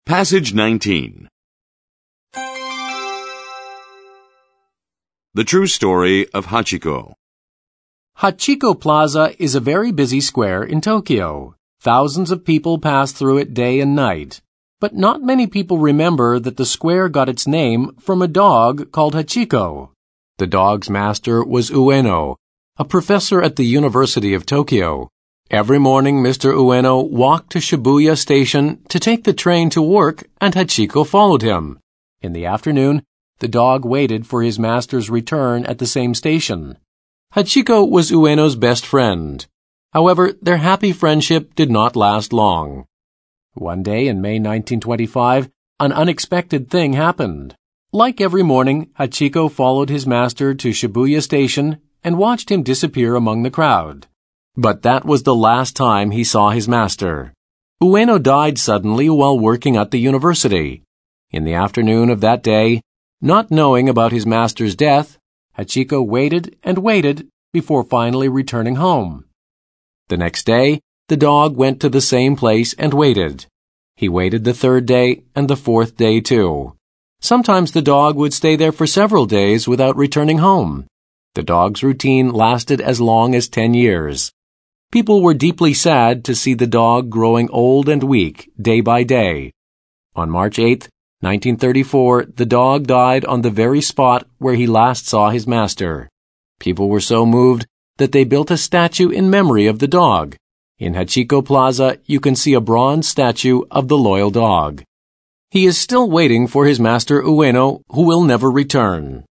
Passage 19. The True Story of Hachiko. Hachiko Plaza is a very busy square in Tokyo. Thousands of people pass through it day and night. But not many people remember that the square got its name from a dog called Hachiko. The dog's master was Ueno, a professor at the University of Tokyo. Every morning, Mr. Ueno walked to Shibuya Station to take the train to work, and Hachiko followed him. In the afternoon, the dog waited for his master's return at the same station. Hachiko was Ueno's best friend. However, their happy friendship did not last long. One day in May 1925, an unexpected thing happened. Like every morning, Hachiko followed his master to Shibuya Station and watched him disappear among the crowd. But that was the last time he saw his master. Ueno died suddenly while working at the university. In the afternoon of that day, not knowing about his master's death, Hachiko waited and waited before finally returning home. The next day, the dog went to the same place and waited. He waited the third day and the fourth day too. Sometimes the dog would stay there for several days without returning home. The dog's routine lasted as long as 10 years. People were deeply sad to see the dog growing old and weak day by day. On March 8, 1934, the dog died on the very spot where he last saw his master. People were so moved that they built a statue in memory of the dog. In Hachiko Plaza, you can see a bronze statue of the loyal dog. He is still waiting for his master Ueno, who will never return.